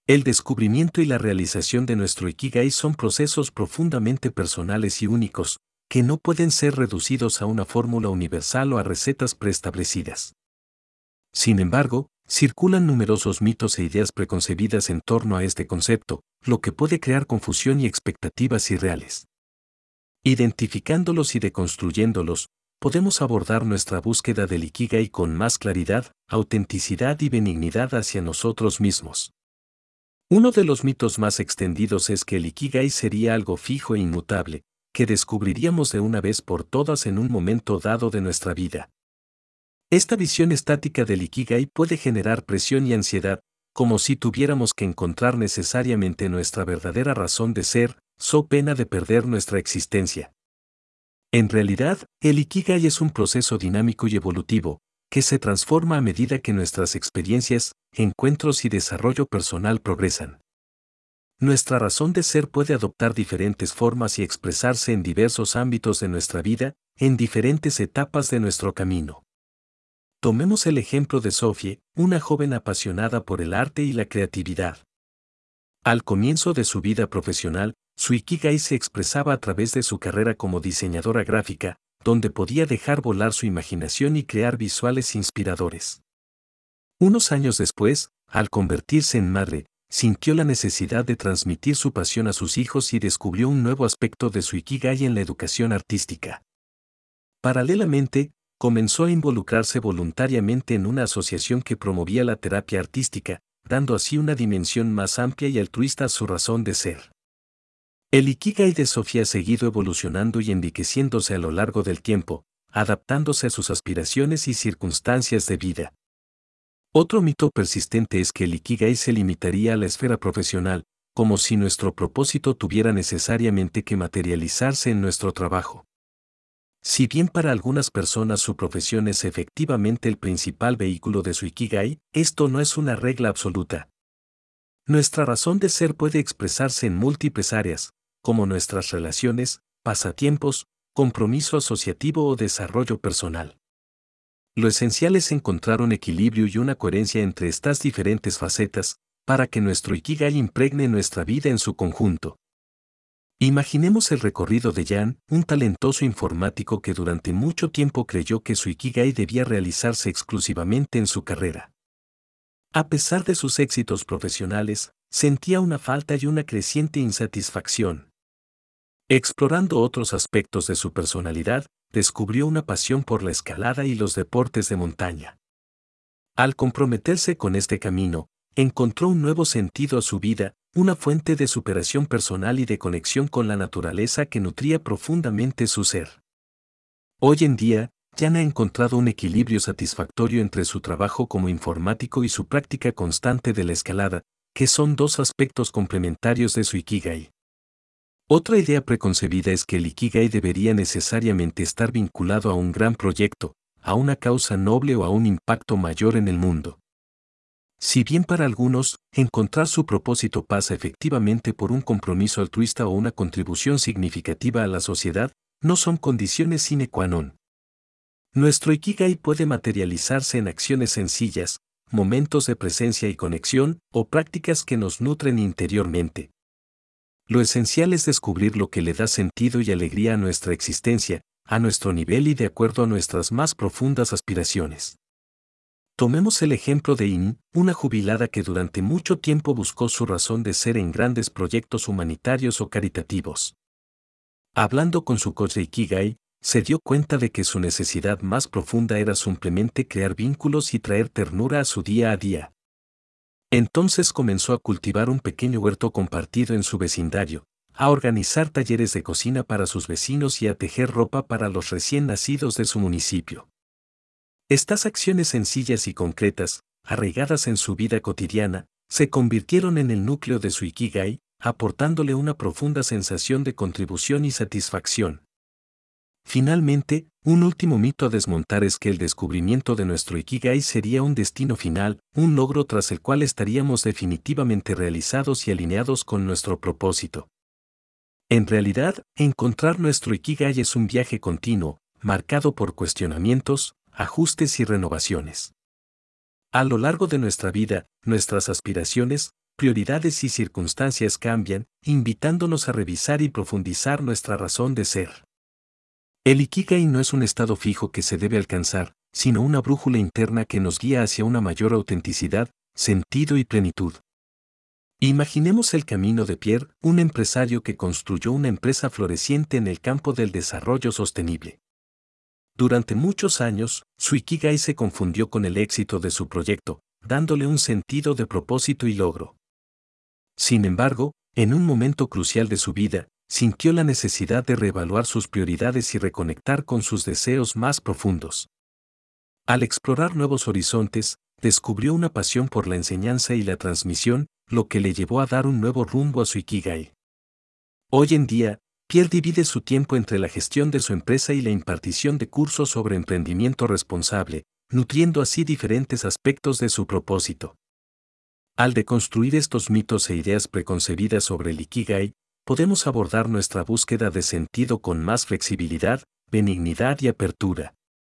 El descubrimiento y la realización de nuestro Ikigai son procesos profundamente personales y únicos, que no pueden ser reducidos a una fórmula universal o a recetas preestablecidas. Sin embargo, circulan numerosos mitos e ideas preconcebidas en torno a este concepto, lo que puede crear confusión y expectativas irreales. Identificándolos y deconstruyéndolos, podemos abordar nuestra búsqueda del Ikigai con más claridad, autenticidad y benignidad hacia nosotros mismos. Uno de los mitos más extendidos es que el Ikigai sería algo fijo e inmutable, que descubriríamos de una vez por todas en un momento dado de nuestra vida. Esta visión estática del Ikigai puede generar presión y ansiedad, como si tuviéramos que encontrar necesariamente nuestra verdadera razón de ser, so pena de perder nuestra existencia. En realidad, el Ikigai es un proceso dinámico y evolutivo, que se transforma a medida que nuestras experiencias, encuentros y desarrollo personal progresan. Nuestra razón de ser puede adoptar diferentes formas y expresarse en diversos ámbitos de nuestra vida, en diferentes etapas de nuestro camino. Tomemos el ejemplo de Sophie, una joven apasionada por el arte y la creatividad. Al comienzo de su vida profesional, su Ikigai se expresaba a través de su carrera como diseñadora gráfica, donde podía dejar volar su imaginación y crear visuales inspiradores. Unos años después, al convertirse en madre, sintió la necesidad de transmitir su pasión a sus hijos y descubrió un nuevo aspecto de su Ikigai en la educación artística. Paralelamente, comenzó a involucrarse voluntariamente en una asociación que promovía la terapia artística, dando así una dimensión más amplia y altruista a su razón de ser. El Ikigai de Sophie ha seguido evolucionando y enriqueciéndose a lo largo del tiempo, adaptándose a sus aspiraciones y circunstancias de vida. Otro mito persistente es que el Ikigai se limitaría a la esfera profesional, como si nuestro propósito tuviera necesariamente que materializarse en nuestro trabajo. Si bien para algunas personas su profesión es efectivamente el principal vehículo de su Ikigai, esto no es una regla absoluta. Nuestra razón de ser puede expresarse en múltiples áreas, como nuestras relaciones, pasatiempos, compromiso asociativo o desarrollo personal. Lo esencial es encontrar un equilibrio y una coherencia entre estas diferentes facetas, para que nuestro Ikigai impregne nuestra vida en su conjunto. Imaginemos el recorrido de Jan, un talentoso informático que durante mucho tiempo creyó que su Ikigai debía realizarse exclusivamente en su carrera. A pesar de sus éxitos profesionales, sentía una falta y una creciente insatisfacción. Explorando otros aspectos de su personalidad, descubrió una pasión por la escalada y los deportes de montaña. Al comprometerse con este camino, encontró un nuevo sentido a su vida, una fuente de superación personal y de conexión con la naturaleza que nutría profundamente su ser. Hoy en día, Jan ha encontrado un equilibrio satisfactorio entre su trabajo como informático y su práctica constante de la escalada, que son dos aspectos complementarios de su Ikigai. Otra idea preconcebida es que el Ikigai debería necesariamente estar vinculado a un gran proyecto, a una causa noble o a un impacto mayor en el mundo. Si bien para algunos, encontrar su propósito pasa efectivamente por un compromiso altruista o una contribución significativa a la sociedad, no son condiciones sine qua non. Nuestro Ikigai puede materializarse en acciones sencillas, momentos de presencia y conexión, o prácticas que nos nutren interiormente. Lo esencial es descubrir lo que le da sentido y alegría a nuestra existencia, a nuestro nivel y de acuerdo a nuestras más profundas aspiraciones. Tomemos el ejemplo de In, una jubilada que durante mucho tiempo buscó su razón de ser en grandes proyectos humanitarios o caritativos. Hablando con su coach de Ikigai, se dio cuenta de que su necesidad más profunda era simplemente crear vínculos y traer ternura a su día a día. Entonces comenzó a cultivar un pequeño huerto compartido en su vecindario, a organizar talleres de cocina para sus vecinos y a tejer ropa para los recién nacidos de su municipio. Estas acciones sencillas y concretas, arraigadas en su vida cotidiana, se convirtieron en el núcleo de su Ikigai, aportándole una profunda sensación de contribución y satisfacción. Finalmente, un último mito a desmontar es que el descubrimiento de nuestro Ikigai sería un destino final, un logro tras el cual estaríamos definitivamente realizados y alineados con nuestro propósito. En realidad, encontrar nuestro Ikigai es un viaje continuo, marcado por cuestionamientos, ajustes y renovaciones. A lo largo de nuestra vida, nuestras aspiraciones, prioridades y circunstancias cambian, invitándonos a revisar y profundizar nuestra razón de ser. El Ikigai no es un estado fijo que se debe alcanzar, sino una brújula interna que nos guía hacia una mayor autenticidad, sentido y plenitud. Imaginemos el camino de Pierre, un empresario que construyó una empresa floreciente en el campo del desarrollo sostenible. Durante muchos años, su Ikigai se confundió con el éxito de su proyecto, dándole un sentido de propósito y logro. Sin embargo, en un momento crucial de su vida, sintió la necesidad de reevaluar sus prioridades y reconectar con sus deseos más profundos. Al explorar nuevos horizontes, descubrió una pasión por la enseñanza y la transmisión, lo que le llevó a dar un nuevo rumbo a su Ikigai. Hoy en día, Pierre divide su tiempo entre la gestión de su empresa y la impartición de cursos sobre emprendimiento responsable, nutriendo así diferentes aspectos de su propósito. Al deconstruir estos mitos e ideas preconcebidas sobre el Ikigai, podemos abordar nuestra búsqueda de sentido con más flexibilidad, benignidad y apertura.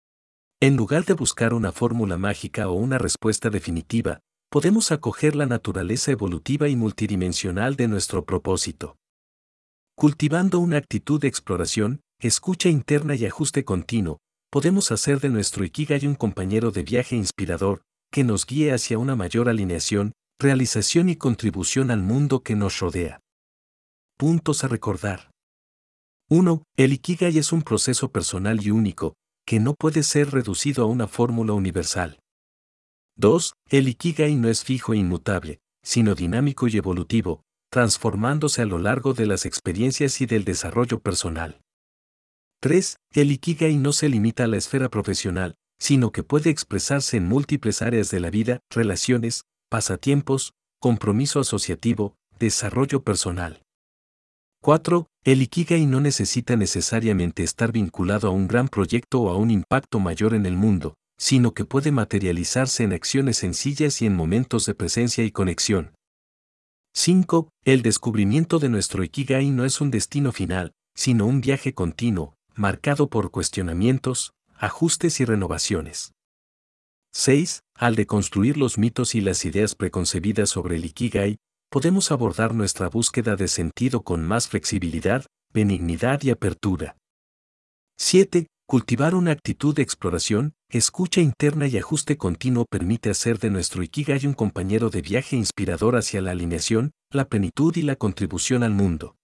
En lugar de buscar una fórmula mágica o una respuesta definitiva, podemos acoger la naturaleza evolutiva y multidimensional de nuestro propósito. Cultivando una actitud de exploración, escucha interna y ajuste continuo, podemos hacer de nuestro Ikigai un compañero de viaje inspirador, que nos guíe hacia una mayor alineación, realización y contribución al mundo que nos rodea. Puntos a recordar. 1. El Ikigai es un proceso personal y único, que no puede ser reducido a una fórmula universal. 2. El Ikigai no es fijo e inmutable, sino dinámico y evolutivo, transformándose a lo largo de las experiencias y del desarrollo personal. 3. El Ikigai no se limita a la esfera profesional, sino que puede expresarse en múltiples áreas de la vida, relaciones, pasatiempos, compromiso asociativo, desarrollo personal. 4. El Ikigai no necesita necesariamente estar vinculado a un gran proyecto o a un impacto mayor en el mundo, sino que puede materializarse en acciones sencillas y en momentos de presencia y conexión. 5. El descubrimiento de nuestro Ikigai no es un destino final, sino un viaje continuo, marcado por cuestionamientos, ajustes y renovaciones. 6. Al deconstruir los mitos y las ideas preconcebidas sobre el Ikigai, podemos abordar nuestra búsqueda de sentido con más flexibilidad, benignidad y apertura. 7. Cultivar una actitud de exploración, escucha interna y ajuste continuo permite hacer de nuestro Ikigai un compañero de viaje inspirador hacia la alineación, la plenitud y la contribución al mundo.